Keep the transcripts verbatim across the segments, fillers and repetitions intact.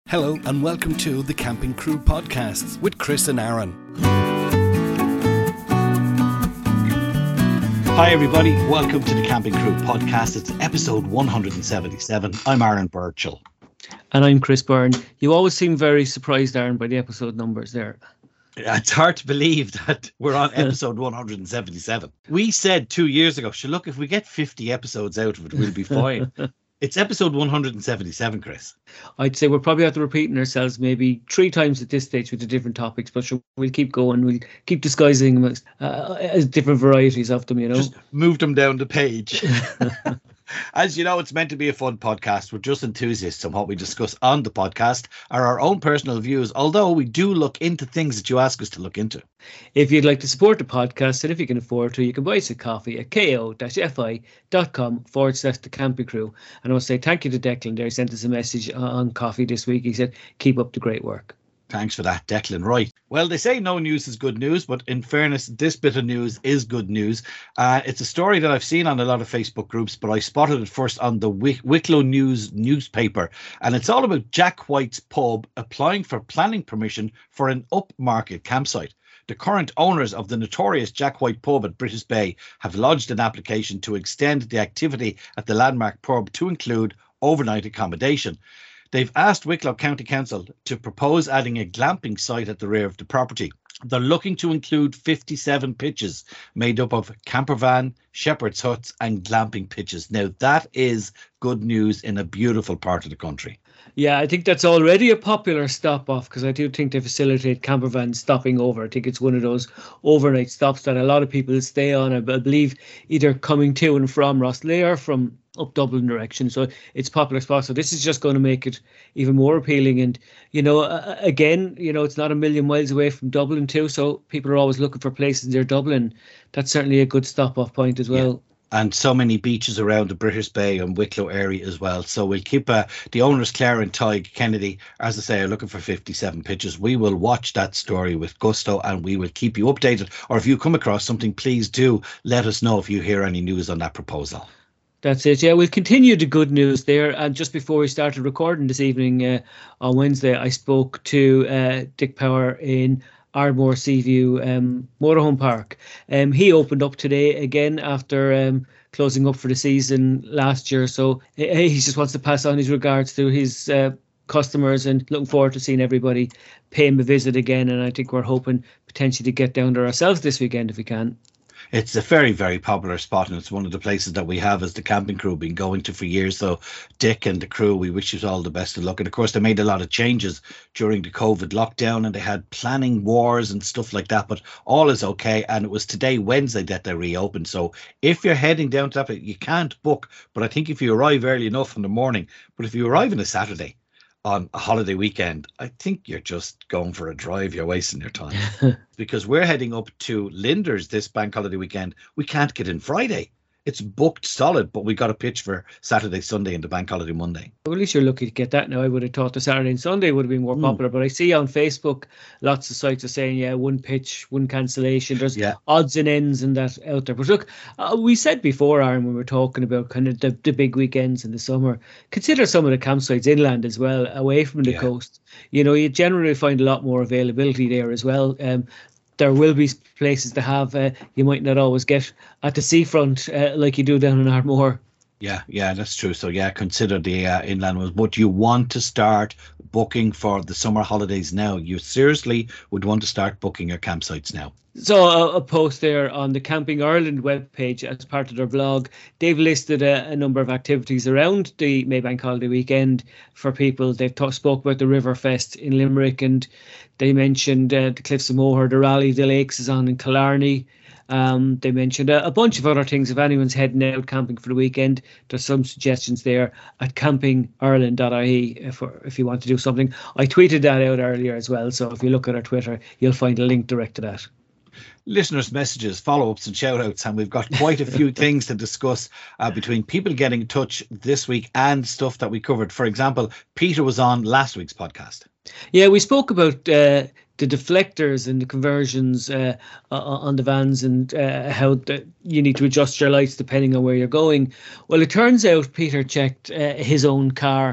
Hello and welcome to the Camping Crew Podcasts with Chris and Aaron. Hi everybody, welcome to the Camping Crew Podcast. It's episode one hundred seventy-seven. I'm Aaron Birchall. And I'm Chris Byrne. You always seem very surprised, Aaron, by the episode numbers there. It's hard to believe that we're on episode one hundred seventy-seven. We said two years ago, sure, look, if we get fifty episodes out of it, we'll be fine. It's episode one hundred seventy-seven, Chris. I'd say we're probably after repeating ourselves maybe three times at this stage with the different topics, but sure, we'll keep going. We'll keep disguising them as, uh, as different varieties of them, you know. Just move them down the page. As you know, it's meant to be a fun podcast. We're just enthusiasts, and what we discuss on the podcast are our own personal views, although we do look into things that you ask us to look into. If you'd like to support the podcast, and if you can afford to, you can buy us a coffee at ko-fi.com forward slash the camping crew. And I want to say thank you to Declan there. He sent us a message on coffee this week. He said, keep up the great work. Thanks for that, Declan. Right. Well, they say no news is good news, but in fairness, this bit of news is good news. Uh, it's a story that I've seen on a lot of Facebook groups, but I spotted it first on the Wick- Wicklow News newspaper. And it's all about Jack White's pub applying for planning permission for an upmarket campsite. The current owners of the notorious Jack White pub at British Bay have lodged an application to extend the activity at the landmark pub to include overnight accommodation. They've asked Wicklow County Council to propose adding a glamping site at the rear of the property. They're looking to include fifty-seven pitches made up of camper van, shepherd's huts and glamping pitches. Now, that is good news in a beautiful part of the country. Yeah, I think that's already a popular stop off because I do think they facilitate camper vans stopping over. I think it's one of those overnight stops that a lot of people stay on. I believe either coming to and from Rosslare or from up Dublin direction. So it's a popular spot. So this is just going to make it even more appealing. And, you know, uh, again, you know, it's not a million miles away from Dublin too. So people are always looking for places near Dublin. That's certainly a good stop off point as well. Yeah. And so many beaches around the British Bay and Wicklow area as well. So we'll keep uh, the owners, Claire and Tig Kennedy, as I say, are looking for fifty-seven pitches. We will watch that story with gusto and we will keep you updated. Or if you come across something, please do let us know if you hear any news on that proposal. That's it. Yeah, we'll continue the good news there. And just before we started recording this evening uh, on Wednesday, I spoke to uh, Dick Power in Ardmore Seaview um, Motorhome Park. Um, he opened up today again after um, closing up for the season last year. So he just wants to pass on his regards to his uh, customers and looking forward to seeing everybody pay him a visit again. And I think we're hoping potentially to get down there ourselves this weekend if we can. It's a very, very popular spot, and it's one of the places that we have as the camping crew been going to for years. So Dick and the crew, we wish you all the best of luck. And of course, they made a lot of changes during the COVID lockdown and they had planning wars and stuff like that, but all is okay. And it was today, Wednesday, that they reopened. So if you're heading down to that, you can't book, but I think if you arrive early enough in the morning, but if you arrive on a Saturday, on a holiday weekend, I think you're just going for a drive. You're wasting your time because we're heading up to Linders this bank holiday weekend. We can't get in Friday. It's booked solid, but we got a pitch for Saturday, Sunday and the bank holiday Monday. Well, at least you're lucky to get that now. I would have thought the Saturday and Sunday would have been more mm. popular, but I see on Facebook lots of sites are saying, yeah, one pitch, one cancellation. There's yeah. odds and ends and that out there. But look, uh, we said before, Aaron, when we were talking about kind of the, the big weekends in the summer, consider some of the campsites inland as well, away from the yeah. coast. You know, you generally find a lot more availability there as well. Um, There will be places to have uh, you might not always get at the seafront uh, like you do down in Ardmore. Yeah, yeah, that's true. So, yeah, consider the uh, inland ones. But you want to start booking for the summer holidays now. You seriously would want to start booking your campsites now. So a, a post there on the Camping Ireland webpage as part of their blog. They've listed a, a number of activities around the Maybank holiday weekend for people. They've talk, spoke about the Riverfest in Limerick, and they mentioned uh, the Cliffs of Moher, the Rally the Lakes is on in Killarney. Um, they mentioned a, a bunch of other things. If anyone's heading out camping for the weekend, there's some suggestions there at camping ireland dot I E if, if you want to do something. I tweeted that out earlier as well, so if you look at our Twitter, you'll find a link direct to that. Listeners' messages, follow-ups and shout-outs, and we've got quite a few things to discuss uh, between people getting in touch this week and stuff that we covered. For example, Peter was on last week's podcast. Yeah, we spoke about uh, the deflectors and the conversions uh, on the vans and uh, how the, you need to adjust your lights depending on where you're going. Well, it turns out Peter checked uh, his own car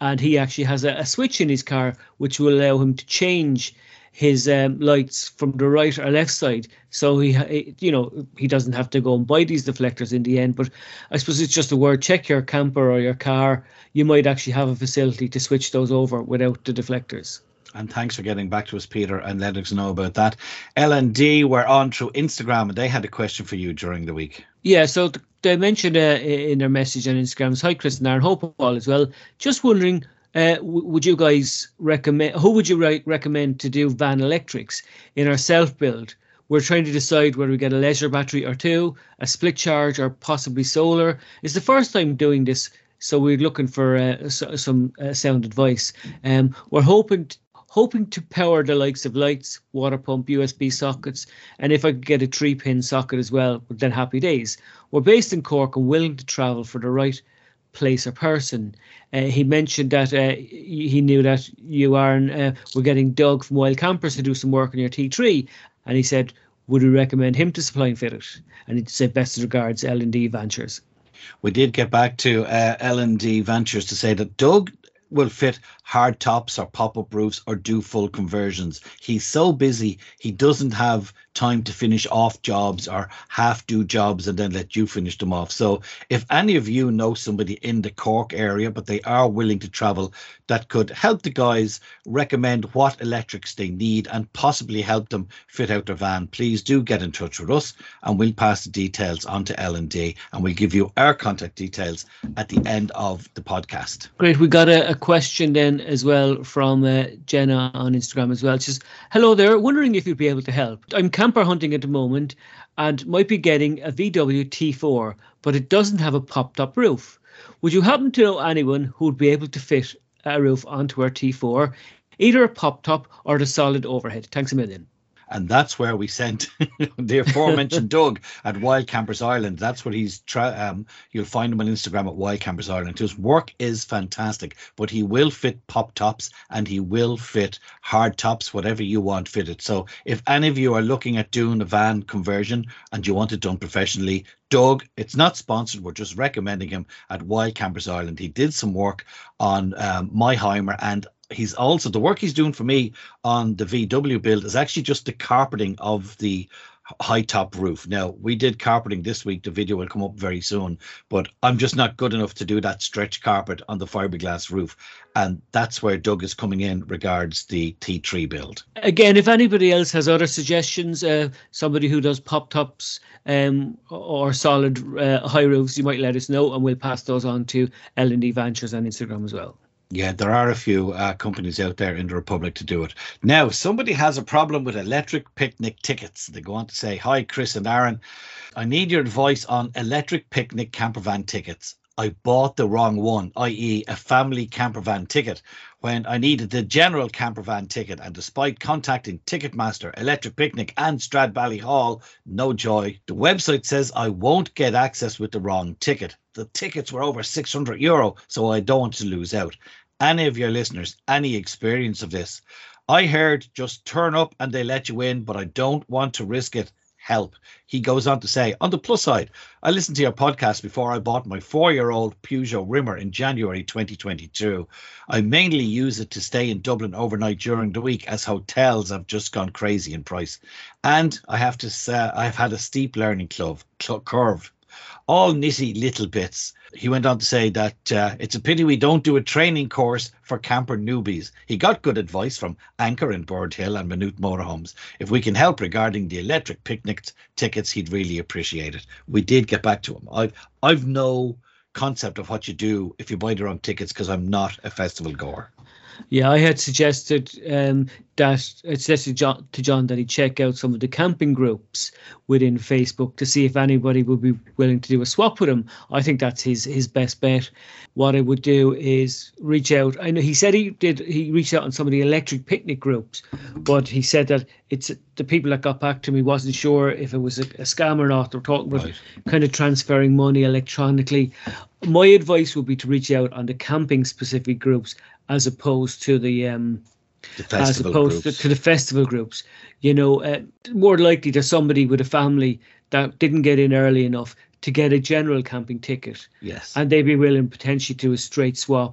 and he actually has a, a switch in his car which will allow him to change his um, lights from the right or left side. So he, you know, he doesn't have to go and buy these deflectors in the end. But I suppose it's just a word, check your camper or your car. You might actually have a facility to switch those over without the deflectors. And thanks for getting back to us, Peter, and letting us know about that. L and D were on through Instagram, and they had a question for you during the week. Yeah, so they mentioned uh, in their message on Instagram, hi, Chris and Aaron, hope all is well. Just wondering, uh, w- would you guys recommend, who would you re- recommend to do van electrics in our self-build? We're trying to decide whether we get a leisure battery or two, a split charge, or possibly solar. It's the first time doing this, so we're looking for uh, some uh, sound advice. Um, we're hoping to hoping to power the likes of lights, water pump, U S B sockets, and if I could get a three-pin socket as well, then happy days. We're based in Cork and willing to travel for the right place or person. Uh, he mentioned that uh, he knew that you are uh, were getting Doug from Wild Campers to do some work on your T three, and he said, would we recommend him to supply and fit it? And he said, best regards, L and D Ventures. We did get back to uh, L and D Ventures to say that Doug will fit hard tops or pop-up roofs or do full conversions. He's so busy, he doesn't have time to finish off jobs or half do jobs and then let you finish them off. So if any of you know somebody in the Cork area, but they are willing to travel, that could help the guys recommend what electrics they need and possibly help them fit out their van, please do get in touch with us and we'll pass the details on to L and D and we'll give you our contact details at the end of the podcast. Great. We got a, a question then as well from uh, Jenna on Instagram as well. She says, hello there, wondering if you'd be able to help. I'm camper hunting at the moment and might be getting a V W T four, but it doesn't have a pop-top roof. Would you happen to know anyone who would be able to fit a roof onto our T four, either a pop-top or the solid overhead? Thanks a million. And that's where we sent the aforementioned Doug at Wild Campers Ireland. That's what he's, tra- um, you'll find him on Instagram at Wild Campers Ireland. His work is fantastic, but he will fit pop tops and he will fit hard tops, whatever you want fitted. So if any of you are looking at doing a van conversion and you want it done professionally, Doug, it's not sponsored, we're just recommending him at Wild Campers Ireland. He did some work on um, my Heimer, and he's also, the work he's doing for me on the V W build is actually just the carpeting of the high top roof. Now, we did carpeting this week. The video will come up very soon, but I'm just not good enough to do that stretch carpet on the fiberglass roof. And that's where Doug is coming in regards the T three build. Again, if anybody else has other suggestions, uh, somebody who does pop tops um, or solid uh, high roofs, you might let us know and we'll pass those on to L and D Ventures on Instagram as well. Yeah, there are a few uh, companies out there in the Republic to do it. Now, somebody has a problem with electric picnic tickets. They go on to say, hi, Chris and Aaron. I need your advice on electric picnic campervan tickets. I bought the wrong one, that is a family campervan ticket, when I needed the general campervan ticket. And despite contacting Ticketmaster, Electric Picnic and Stradbally Hall, no joy. The website says I won't get access with the wrong ticket. The tickets were over six hundred euro, so I don't want to lose out. Any of your listeners, any experience of this? I heard just turn up and they let you in, but I don't want to risk it. Help. He goes on to say, on the plus side, I listened to your podcast before I bought my four-year-old Peugeot Rimmer in January twenty twenty-two. I mainly use it to stay in Dublin overnight during the week as hotels have just gone crazy in price. And I have to say, I've had a steep learning curve, curve. All nitty little bits. He went on to say that uh, it's a pity we don't do a training course for camper newbies. He got good advice from Anchor in Bird Hill and Minute Motorhomes. If we can help regarding the electric picnic tickets, he'd really appreciate it. We did get back to him. I've, I've no concept of what you do if you buy the wrong tickets because I'm not a festival goer. Yeah, I had suggested um, that I suggested John, to John that he check out some of the camping groups within Facebook to see if anybody would be willing to do a swap with him. I think that's his his best bet. What I would do is reach out. I know he said he did. He reached out on some of the electric picnic groups, but he said that it's the people that got back to me wasn't sure if it was a, a scam or not. They're talking about right. kind of transferring money electronically. My advice would be to reach out on the camping specific groups as opposed to the um the as opposed to, to the festival groups. You know, uh, more likely there's somebody with a family that didn't get in early enough to get a general camping ticket. Yes. And they'd be willing potentially to do a straight swap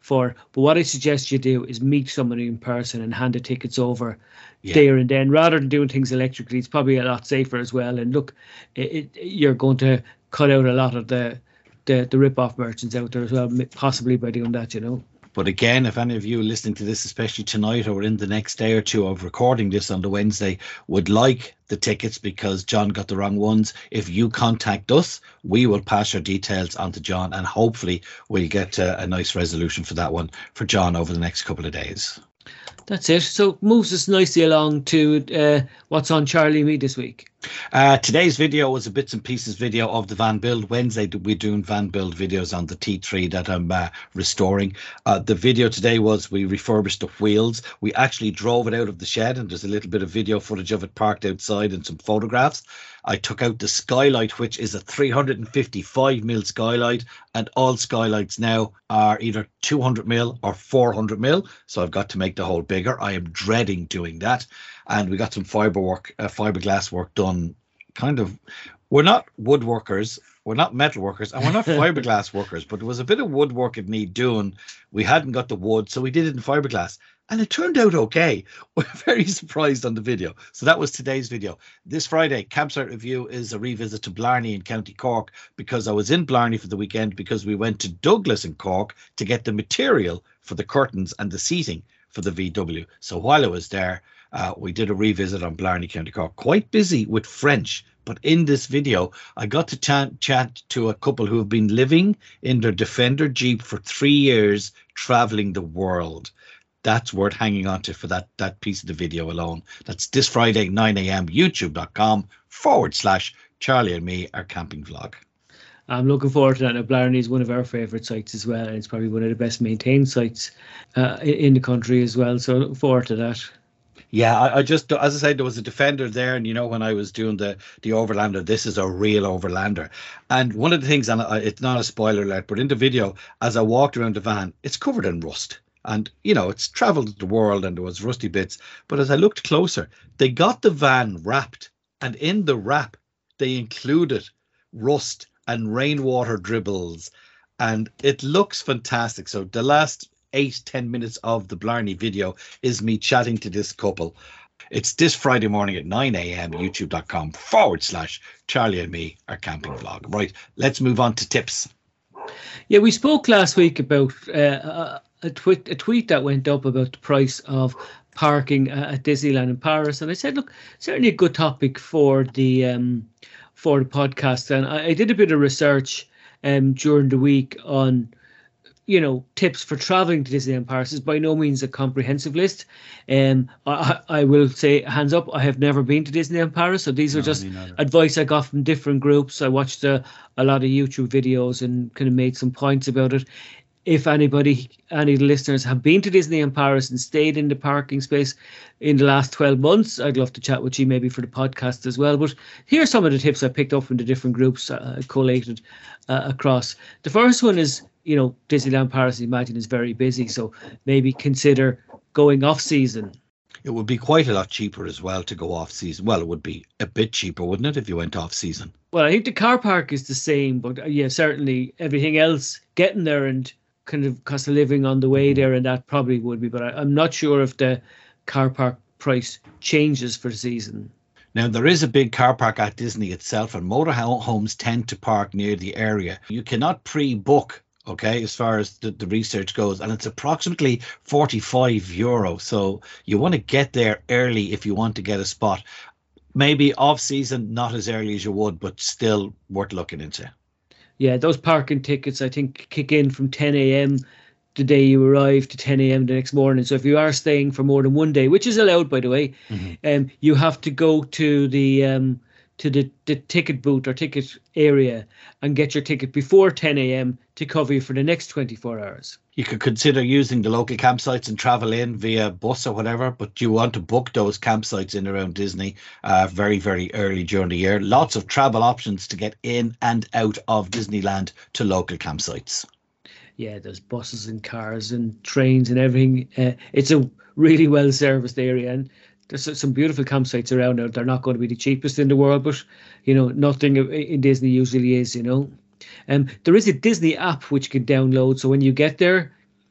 for. But what I suggest you do is meet somebody in person and hand the tickets over Yeah. there and then, rather than doing things electrically. It's probably a lot safer as well. And look, it, it, you're going to cut out a lot of the the, the rip-off merchants out there as well, possibly by doing that, you know. But again, if any of you listening to this, especially tonight or in the next day or two of recording this on the Wednesday, would like the tickets because John got the wrong ones, if you contact us, we will pass your details on to John, and hopefully we'll get a, a nice resolution for that one for John over the next couple of days. That's it. So moves us nicely along to uh, what's on Charlie and Me this week. Uh, today's video was a bits and pieces video of the van build. Wednesday we're doing van build videos on the T three that I'm uh, restoring. Uh, the video today was we refurbished the wheels. We actually drove it out of the shed, and there's a little bit of video footage of it parked outside and some photographs. I took out the skylight, which is a three hundred fifty-five mil skylight, and all skylights now are either two hundred mil or four hundred mil. So I've got to make the hole bigger. I am dreading doing that. And we got some fiber work, uh, fiberglass work done. Kind of, we're not woodworkers, we're not metal workers, and we're not fiberglass workers, but there was a bit of woodwork it need doing. We hadn't got the wood, so we did it in fiberglass. And it turned out okay. We're very surprised on the video. So that was today's video. This Friday, Campsite Review is a revisit to Blarney in County Cork, because I was in Blarney for the weekend because we went to Douglas in Cork to get the material for the curtains and the seating for the V W. So while I was there, uh, we did a revisit on Blarney, County Cork. Quite busy with French. But in this video, I got to chat, chat to a couple who have been living in their Defender Jeep for three years, traveling the world. That's worth hanging on to for that, that piece of the video alone. That's this Friday, nine a.m, youtube.com forward slash Charlie and Me, our camping vlog. I'm looking forward to that. Now, Blarney is one of our favourite sites as well, and it's probably one of the best maintained sites uh, in the country as well. So looking forward to that. Yeah, I, I just, as I said, there was a Defender there, and you know, when I was doing the the Overlander, this is a real Overlander. And one of the things, and it's not a spoiler alert, but in the video, as I walked around the van, it's covered in rust. And, you know, it's travelled the world and there was rusty bits. But as I looked closer, they got the van wrapped. And in the wrap, they included rust and rainwater dribbles. And it looks fantastic. So the last eight, ten minutes of the Blarney video is me chatting to this couple. It's this Friday morning at nine a.m, youtube.com forward slash Charlie and Me, our camping vlog. Right, let's move on to tips. Yeah, we spoke last week about uh, a, tweet, a tweet that went up about the price of parking uh, at Disneyland in Paris, and I said, look, certainly a good topic for the um, for the podcast. And I, I did a bit of research um, during the week on, you know, tips for traveling to Disneyland Paris. Is by no means a comprehensive list. Um, I, I will say, hands up, I have never been to Disneyland Paris, so these are No, just me neither. advice I got from different groups. I watched a, a lot of YouTube videos and kind of made some points about it. If anybody, any of the listeners have been to Disneyland Paris and stayed in the parking space in the last twelve months, I'd love to chat with you maybe for the podcast as well. But here are some of the tips I picked up from the different groups uh, collated uh, across. The first one is, you know, Disneyland Paris, I imagine, is very busy, so maybe consider going off season. It would be quite a lot cheaper as well to go off season. Well, it would be a bit cheaper, wouldn't it, if you went off season? Well, I think the car park is the same, but uh, yeah, certainly everything else, getting there and kind of cost of living on the way there, and that probably would be. But I, I'm not sure if the car park price changes for the season. Now, there is a big car park at Disney itself, and motorhomes tend to park near the area. You cannot pre-book, okay, as far as the, the research goes, and it's approximately forty-five euro. So you want to get there early if you want to get a spot. Maybe off season, not as early as you would, but still worth looking into. Yeah, those parking tickets, I think, kick in from ten a.m. the day you arrive to ten a.m. the next morning. So if you are staying for more than one day, which is allowed, by the way, mm-hmm. um, you have to go to the um, to the, the ticket booth or ticket area and get your ticket before ten a.m. to cover you for the next twenty-four hours. You could consider using the local campsites and travel in via bus or whatever, but you want to book those campsites in around Disney uh, very, very early during the year. Lots of travel options to get in and out of Disneyland to local campsites. Yeah, there's buses and cars and trains and everything. Uh, it's a really well-serviced area, and there's some beautiful campsites around there. They're not going to be the cheapest in the world, but, you know, nothing in Disney usually is, you know. Um, there is a Disney app which you can download. So when you get there,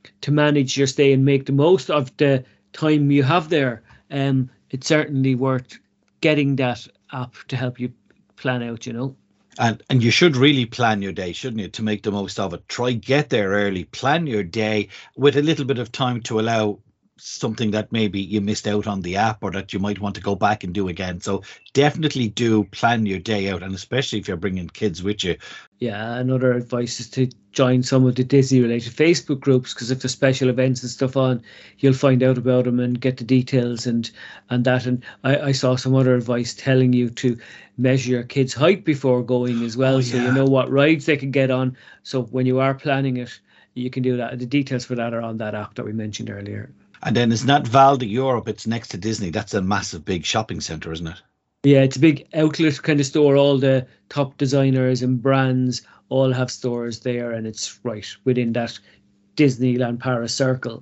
to manage your stay and make the most of the time you have there, um, it's certainly worth getting that app to help you plan out, you know. And and you should really plan your day, shouldn't you, to make the most of it. Try get there early, plan your day with a little bit of time to allow something that maybe you missed out on the app or that you might want to go back and do again. So definitely do plan your day out, and especially if you're bringing kids with you. Yeah, another advice is to join some of the Disney related Facebook groups, because if there's special events and stuff on, you'll find out about them and get the details and and that. And I, I saw some other advice telling you to measure your kids' height before going as well, oh, yeah. so you know what rides they can get on. So when you are planning it, you can do that. The details for that are on that app that we mentioned earlier. And then it's not Val de Europe, it's next to Disney. That's a massive big shopping centre, isn't it? Yeah, it's a big outlet kind of store. All the top designers and brands all have stores there, and it's right within that Disneyland Paris circle.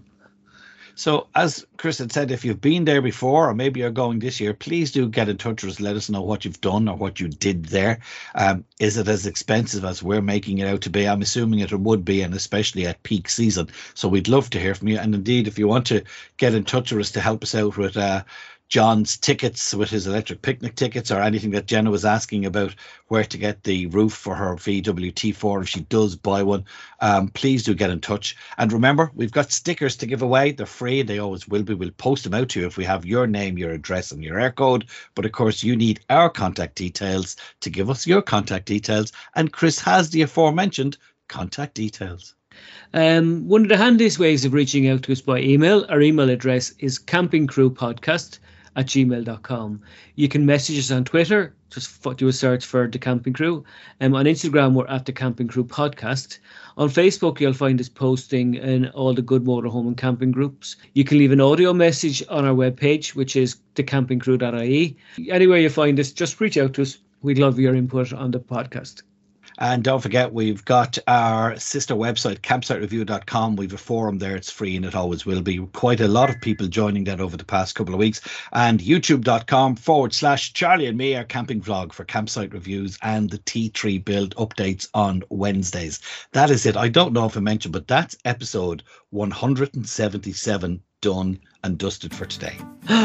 So as Chris had said, if you've been there before or maybe you're going this year, please do get in touch with us. Let us know what you've done or what you did there. Um, is it as expensive as we're making it out to be? I'm assuming it would be, and especially at peak season. So we'd love to hear from you. And indeed, if you want to get in touch with us to help us out with uh, John's tickets, with his electric picnic tickets, or anything that Jenna was asking about where to get the roof for her V W T four if she does buy one, um, please do get in touch. And remember, we've got stickers to give away. They're free. They always will be. We'll post them out to you if we have your name, your address and your air code. But of course, you need our contact details to give us your contact details. And Chris has the aforementioned contact details. Um, one of the handiest ways of reaching out to us by email, our email address is campingcrewpodcast at gmail dot com. You can message us on Twitter, just do a search for The Camping Crew. Um, on Instagram, we're at The Camping Crew Podcast. On Facebook, you'll find us posting in all the good motorhome and camping groups. You can leave an audio message on our webpage, which is the camping crew dot I E. Anywhere you find us, just reach out to us. We'd love your input on the podcast. And don't forget, we've got our sister website, campsite review dot com. We've a forum there. It's free and it always will be. Quite a lot of people joining that over the past couple of weeks. And youtube.com forward slash Charlie and me, our camping vlog for campsite reviews and the T three build updates on Wednesdays. That is it. I don't know if I mentioned, but that's episode one hundred seventy-seven done and dusted for today.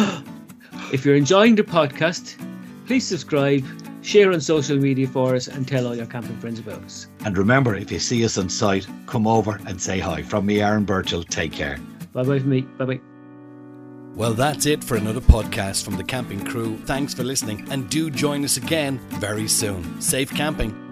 If you're enjoying the podcast, please subscribe, share on social media for us, and tell all your camping friends about us. And remember, if you see us on site, come over and say hi. From me, Aaron Birchall, take care. Bye-bye from me. Bye-bye. Well, that's it for another podcast from The Camping Crew. Thanks for listening, and do join us again very soon. Safe camping.